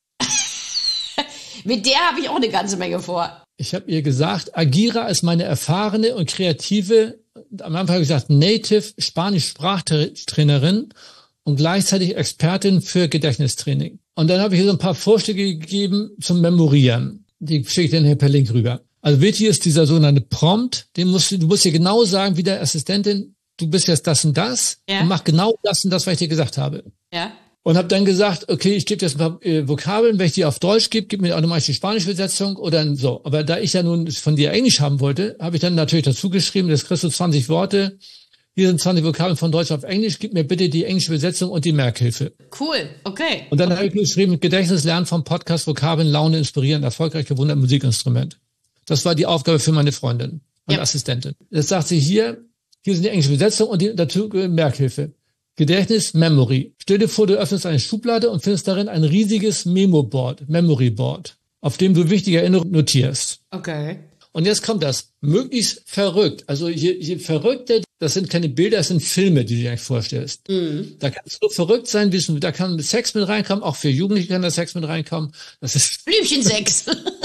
Mit der habe ich auch eine ganze Menge vor. Ich habe ihr gesagt, agiere als meine erfahrene und kreative, am Anfang habe ich gesagt, Native Spanisch-Sprachtrainerin und gleichzeitig Expertin für Gedächtnistraining. Und dann habe ich ihr so ein paar Vorschläge gegeben zum Memorieren. Die schicke ich dann hier per Link rüber. Also wichtig ist dieser sogenannte Prompt, den musst du, du musst dir genau sagen, wie der Assistentin, du bist jetzt das und das, ja, und mach genau das und das, was ich dir gesagt habe. Ja. Und habe dann gesagt, okay, ich gebe jetzt ein paar äh, Vokabeln, wenn ich die auf Deutsch gebe, gib mir automatisch die spanische Übersetzung oder so. Aber da ich ja nun von dir Englisch haben wollte, habe ich dann natürlich dazu geschrieben, das kriegst du zwanzig Worte Hier sind zwanzig Vokabeln von Deutsch auf Englisch. Gib mir bitte die englische Übersetzung und die Merkhilfe. Cool, okay. Und dann habe ich geschrieben, Gedächtnis lernen vom Podcast, Vokabeln, Laune inspirieren, erfolgreich gewundert Musikinstrument. Das war die Aufgabe für meine Freundin, meine ja. Assistentin. Jetzt sagt sie hier, hier sind die englische Übersetzung und die dazu Merkhilfe. Gedächtnis, Memory. Stell dir vor, du öffnest eine Schublade und findest darin ein riesiges Memo-Board, Memory-Board, auf dem du wichtige Erinnerungen notierst. Okay. Und jetzt kommt das, möglichst verrückt. Also je, je verrückter, das sind keine Bilder, das sind Filme, die du dir eigentlich vorstellst. Mhm. Da kann es so verrückt sein, wie es, da kann Sex mit reinkommen, auch für Jugendliche kann da Sex mit reinkommen. Das ist Blümchensex.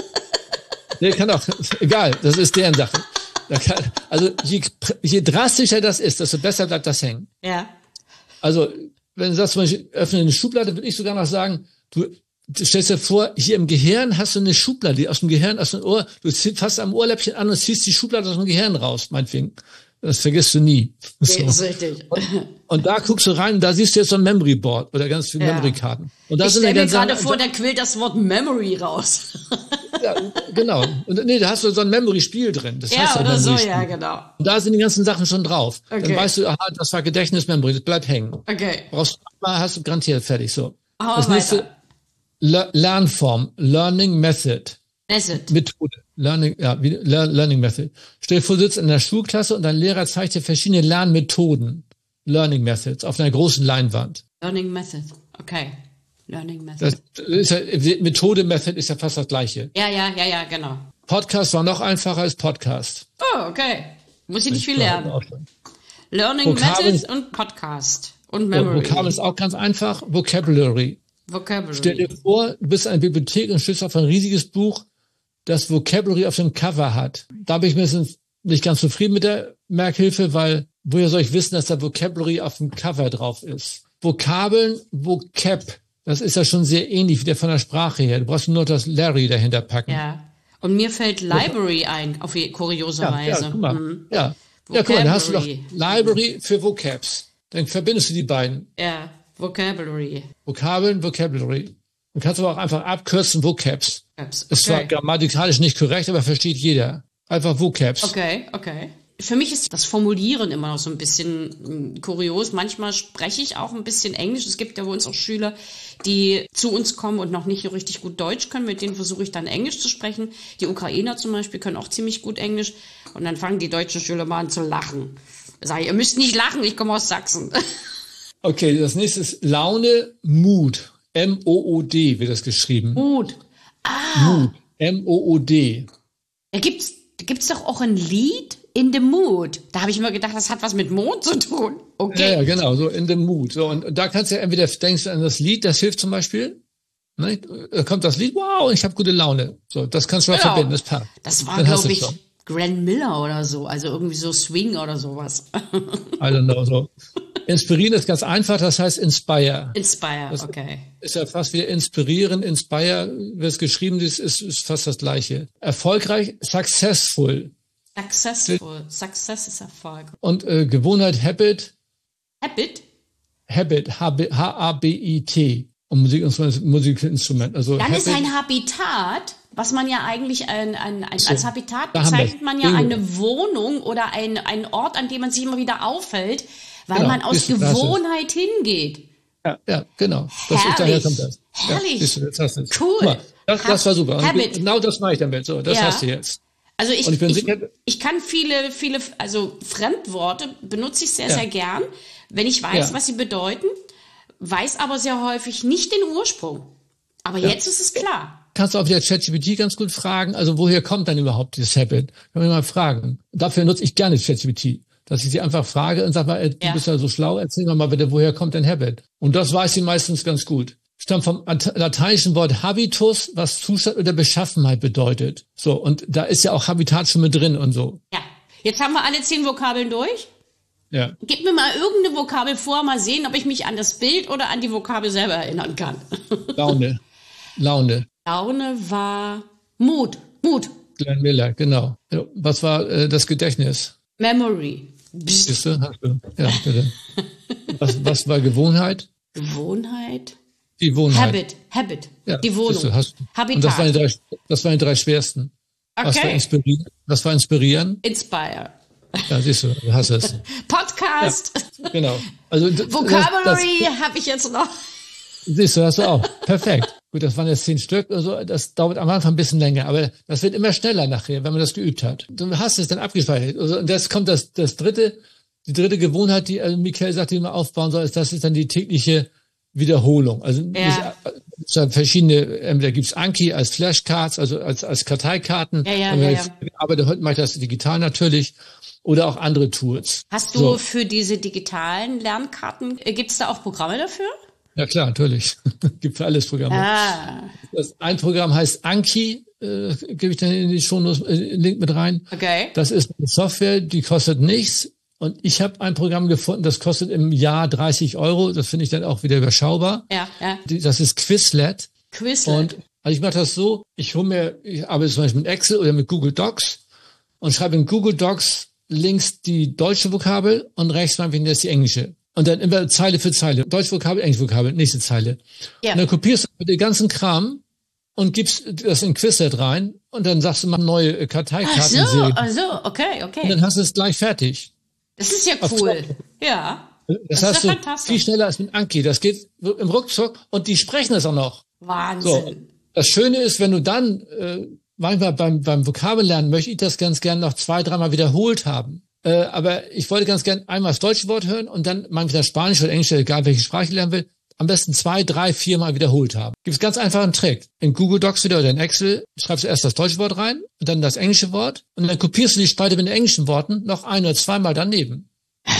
Der kann auch, egal, das ist deren Sache. Da kann, also je, je drastischer das ist, desto besser bleibt das hängen. Ja. Also, wenn du sagst, zum Beispiel, öffne eine Schublade, würde ich sogar noch sagen, du, du stellst dir vor, hier im Gehirn hast du eine Schublade, die aus dem Gehirn, aus dem Ohr, du fasst am Ohrläppchen an und ziehst die Schublade aus dem Gehirn raus, meinetwegen. Das vergisst du nie. Das so. ist richtig. Und, und da guckst du rein, und da siehst du jetzt so ein Memory Board oder ganz viele ja. Memory-Karten. Und da ich sind stelle mir dann gerade Sachen, vor, da quillt das Wort Memory raus. Ja, genau. Und nee, da hast du so ein Memory-Spiel drin. Das ja, heißt oder so, ja, genau. Und da sind die ganzen Sachen schon drauf. Okay. Dann weißt du, aha, das war Gedächtnis-Memory, das bleibt hängen. Okay. Brauchst du mal, hast du garantiert fertig, so. Hau das nächste, Le- Lernform, Learning Method. Method. Methode. Learning, ja, wie, Le- Learning Method. Stell dir vor, du sitzt in der Schulklasse und dein Lehrer zeigt dir verschiedene Lernmethoden. Learning Methods auf einer großen Leinwand. Learning Method, okay. Learning Method. Das ist ja, Methode, Method ist ja fast das Gleiche. Ja, ja, ja, ja, genau. Podcast war noch einfacher als Podcast. Oh, okay. Muss ich nicht viel lernen. Learning Vokabeln, Method und Podcast und Memory. Vokabeln ist auch ganz einfach. Vocabulary. Vocabulary. Stell dir vor, du bist in einer Bibliothek und stößt auf ein riesiges Buch, das Vocabulary auf dem Cover hat. Da bin ich mir nicht ganz zufrieden mit der Merkhilfe, weil woher soll ich wissen, dass da Vocabulary auf dem Cover drauf ist? Vokabeln, Vocab. Das ist ja schon sehr ähnlich wie der von der Sprache her. Du brauchst nur das Larry dahinter packen. Ja. Und mir fällt Library ein, auf kuriose ja, Weise. Ja, guck mal. Mhm. Ja. Ja, guck mal, dann hast du doch Library für Vocabs. Dann verbindest du die beiden. Ja, Vocabulary. Vokabeln, Vocabulary. Du kannst aber auch einfach abkürzen Vocabs. Okay. Ist zwar grammatikalisch nicht korrekt, aber versteht jeder. Einfach Vocabs. Okay, okay. Für mich ist das Formulieren immer noch so ein bisschen mh, kurios. Manchmal spreche ich auch ein bisschen Englisch. Es gibt ja bei uns auch Schüler, die zu uns kommen und noch nicht so richtig gut Deutsch können. Mit denen versuche ich dann Englisch zu sprechen. Die Ukrainer zum Beispiel können auch ziemlich gut Englisch. Und dann fangen die deutschen Schüler mal an zu lachen. Sag ich, ihr müsst nicht lachen, ich komme aus Sachsen. Okay, das nächste ist Laune, Mood. M O O D wird das geschrieben. Mood. Ah. Mood. M O O D. Da gibt's, da gibt's doch auch ein Lied, In the Mood. Da habe ich immer gedacht, das hat was mit Mond zu tun. Okay. Ja, ja, genau, so In the Mood. So, und, und da kannst du ja entweder denkst du an das Lied, das hilft zum Beispiel. Ne? Da kommt das Lied, wow, ich habe gute Laune. So, das kannst du mal genau. verbinden, das passt. Das war, glaube ich, schon. Grant Miller oder so, also irgendwie so Swing oder sowas. I don't know, so. Inspirieren ist ganz einfach, das heißt Inspire. Inspire, das okay. Ist ja fast wie inspirieren, Inspire, wie es geschrieben ist, ist, ist fast das Gleiche. Erfolgreich, successful. Successful, Success ist Erfolg. Und äh, Gewohnheit, Habit. Habit? Habit, H A B I T. Und Musikinstrument, Musikinstrument. Also Dann Habit. ist ein Habitat, was man ja eigentlich ein, ein, ein, so, als Habitat bezeichnet man ja Bingo. Eine Wohnung oder ein, ein Ort, an dem man sich immer wieder aufhält, weil genau, man aus Gewohnheit hingeht. Ja, ja, genau. Das ist, daher kommt das. Herrlich. Ja, du, jetzt hast du es. Cool. Mal, das, das war super. Habit. Genau das mache ich damit. So, das ja. hast du jetzt. Also ich, Und ich, bin ich, sicher, ich kann viele, viele, also Fremdworte benutze ich sehr, ja. sehr gern, wenn ich weiß, ja. was sie bedeuten, weiß aber sehr häufig nicht den Ursprung. Aber ja. jetzt ist es klar. Kannst du auch wieder ChatGPT ganz gut fragen, also woher kommt dann überhaupt dieses Habit? Kann man mal fragen. Dafür nutze ich gerne ChatGPT, dass ich sie einfach frage und sag mal, ey, du ja. bist ja so schlau, erzähl mir mal bitte, woher kommt dein Habit? Und das weiß sie meistens ganz gut. Stammt vom lateinischen Wort Habitus, was Zustand oder Beschaffenheit bedeutet. So, und da ist ja auch Habitat schon mit drin und so. Ja, jetzt haben wir alle zehn Vokabeln durch. Ja. Gib mir mal irgendeine Vokabel vor, mal sehen, ob ich mich an das Bild oder an die Vokabel selber erinnern kann. Laune. Laune. Laune war Mut. Mut. Glenn Miller, genau. Was war äh, das Gedächtnis? Memory. Siehst du? Hast du? Ja, bitte. was, was war Gewohnheit? Gewohnheit. Die Wohnheit. Habit. Habit. Ja, die Wohnung. Du, hast, Habitat. Und das waren die drei, das waren die drei schwersten. Okay. Was war inspirieren? Was war inspirieren? Inspire. Ja, siehst du, du hast es. Podcast. Podcast. Ja, genau. Also, Vocabulary habe ich jetzt noch. Siehst du, hast du auch. Perfekt. Gut, das waren jetzt zehn Stück oder so. Das dauert am Anfang ein bisschen länger, aber das wird immer schneller nachher, wenn man das geübt hat. Du hast es dann abgespeichert. Also, und das kommt das, das dritte, die dritte Gewohnheit, die also Michael sagt, die man aufbauen soll, ist, das ist dann die tägliche Wiederholung. Also, ja. es gibt verschiedene, entweder gibt's Anki als Flashcards, also als, als Karteikarten. Ja, ja, ja, ja. Aber heute mache ich das digital natürlich. Oder auch andere Tools. Hast du so. für diese digitalen Lernkarten, gibt's da auch Programme dafür? Ja klar, natürlich. Gibt für alles Programme. Ah. Das ein Programm heißt Anki, äh, gebe ich dann in die Shownotes äh, Link mit rein. Okay. Das ist eine Software, die kostet nichts. Und ich habe ein Programm gefunden, das kostet im Jahr dreißig Euro. Das finde ich dann auch wieder überschaubar. Ja, ja. Das ist Quizlet. Quizlet. Und also ich mache das so, ich hole mir, ich arbeite zum Beispiel mit Excel oder mit Google Docs und schreibe in Google Docs links die deutsche Vokabel und rechts meinetwegen das die englische. Und dann immer Zeile für Zeile. Deutsche Vokabel, englische Vokabel, nächste Zeile. Ja. Und dann kopierst du den ganzen Kram und gibst das in Quizlet rein und dann sagst du mal neue Karteikarten. Ach so, ach so, okay, okay. Und dann hast du es gleich fertig. Das ist ja cool. Ja. Das, das heißt, ist ja du viel schneller als mit Anki. Das geht im Ruckzuck und die sprechen es auch noch. Wahnsinn. So. Das Schöne ist, wenn du dann, äh, manchmal beim, beim Vokabellernen möchte ich das ganz gern noch zwei, dreimal wiederholt haben. Äh, aber ich wollte ganz gern einmal das deutsche Wort hören und dann manchmal das Spanisch oder Englisch, egal welche Sprache ich lernen will, am besten zwei, drei, viermal wiederholt haben. Gibt es ganz einfach einen Trick. In Google Docs wieder oder in Excel schreibst du erst das deutsche Wort rein und dann das englische Wort und dann kopierst du die Spalte mit den englischen Worten noch ein oder zweimal daneben.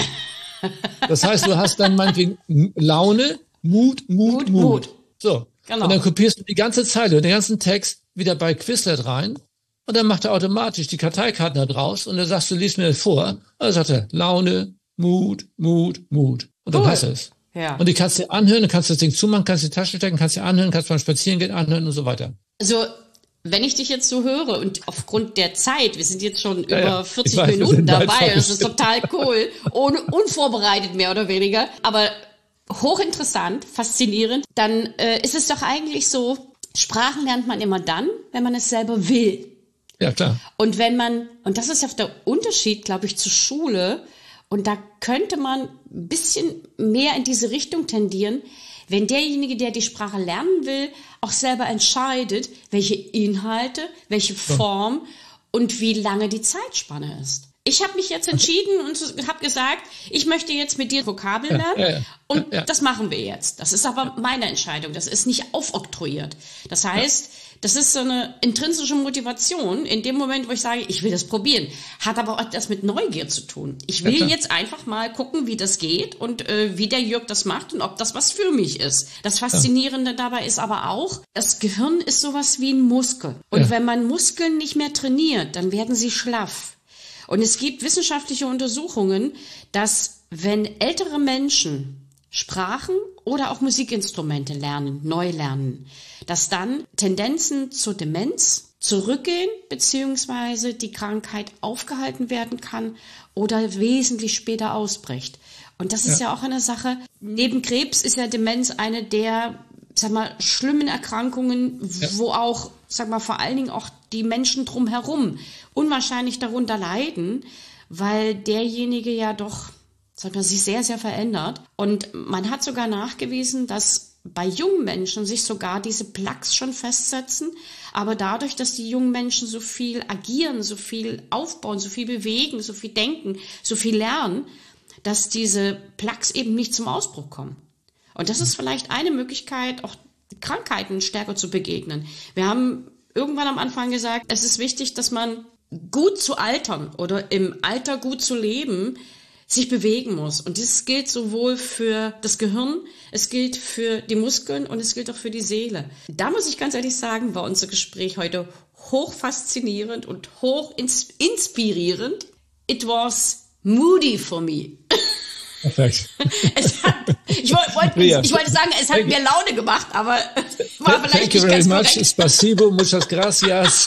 Das heißt, du hast dann meinetwegen Laune, Mut, Mut, Mut. Mut. So. Genau. Und dann kopierst du die ganze Zeile, den ganzen Text wieder bei Quizlet rein und dann macht er automatisch die Karteikarten da draus und dann sagst du, lies mir das vor. Und dann sagt er Laune, Mut, Mut, Mut. Und dann cool. Hast du es. Ja. Und die kannst du anhören, dann kannst du das Ding zumachen, kannst du die Tasche stecken, kannst du anhören, kannst beim Spazierengehen anhören und so weiter. Also, wenn ich dich jetzt so höre und aufgrund der Zeit, wir sind jetzt schon ja, über ja. vierzig weiß, Minuten dabei, das ist total cool, ohne, unvorbereitet mehr oder weniger, aber hochinteressant, faszinierend, dann äh, ist es doch eigentlich so, Sprachen lernt man immer dann, wenn man es selber will. Ja, klar. Und wenn man, und das ist ja der Unterschied, glaube ich, zur Schule, und da könnte man ein bisschen mehr in diese Richtung tendieren, wenn derjenige, der die Sprache lernen will, auch selber entscheidet, welche Inhalte, welche Form und wie lange die Zeitspanne ist. Ich habe mich jetzt entschieden und habe gesagt, ich möchte jetzt mit dir Vokabeln lernen ja, ja, ja. und ja, ja. das machen wir jetzt. Das ist aber meine Entscheidung, das ist nicht aufoktroyiert. Das heißt, ja. das ist so eine intrinsische Motivation in dem Moment, wo ich sage, ich will das probieren. Hat aber auch das mit Neugier zu tun. Ich will ja, jetzt einfach mal gucken, wie das geht und äh, wie der Jörg das macht und ob das was für mich ist. Das Faszinierende ja. dabei ist aber auch, das Gehirn ist sowas wie ein Muskel. Und ja. wenn man Muskeln nicht mehr trainiert, dann werden sie schlaff. Und es gibt wissenschaftliche Untersuchungen, dass wenn ältere Menschen Sprachen oder auch Musikinstrumente lernen, neu lernen, dass dann Tendenzen zur Demenz zurückgehen, beziehungsweise die Krankheit aufgehalten werden kann oder wesentlich später ausbricht. Und das ist ja, ja auch eine Sache. Neben Krebs ist ja Demenz eine der, sag mal, schlimmen Erkrankungen, ja. wo auch, sag mal, vor allen Dingen auch die Menschen drumherum unwahrscheinlich darunter leiden, weil derjenige ja doch, sag mal, sich sehr, sehr verändert. Und man hat sogar nachgewiesen, dass bei jungen Menschen sich sogar diese Plaques schon festsetzen, aber dadurch, dass die jungen Menschen so viel agieren, so viel aufbauen, so viel bewegen, so viel denken, so viel lernen, dass diese Plaques eben nicht zum Ausbruch kommen. Und das ist vielleicht eine Möglichkeit, auch Krankheiten stärker zu begegnen. Wir haben irgendwann am Anfang gesagt, es ist wichtig, dass man gut zu altern oder im Alter gut zu leben, sich bewegen muss. Und das gilt sowohl für das Gehirn, es gilt für die Muskeln und es gilt auch für die Seele. Da muss ich ganz ehrlich sagen, war unser Gespräch heute hoch faszinierend und hoch ins- inspirierend. It was moody for me. Perfekt. Es hat, ich, wollte, ja. ich wollte sagen, es hat mir Laune gemacht, aber war vielleicht Thank you nicht very ganz much. korrekt. Spasibo, muchas gracias.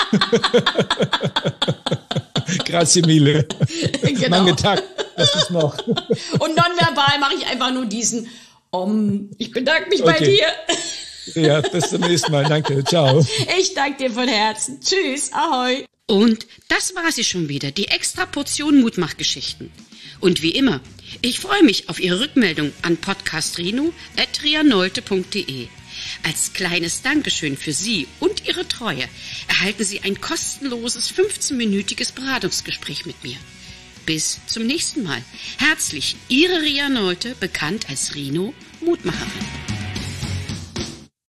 Grazie mille. Genau. Mange Tag, das ist noch. Und nonverbal mache ich einfach nur diesen Om. Ich bedanke mich Okay. bei dir. Ja, bis zum nächsten Mal. Danke. Ciao. Ich danke dir von Herzen. Tschüss. Ahoi. Und das war sie schon wieder, die extra Portion Mutmachgeschichten. Und wie immer, Ich freue mich auf Ihre Rückmeldung an podcastrino at rianolte punkt de. Als kleines Dankeschön für Sie und Ihre Treue erhalten Sie ein kostenloses fünfzehnminütiges Beratungsgespräch mit mir. Bis zum nächsten Mal. Herzlich, Ihre Ria Nolte, bekannt als Rino Mutmacherin.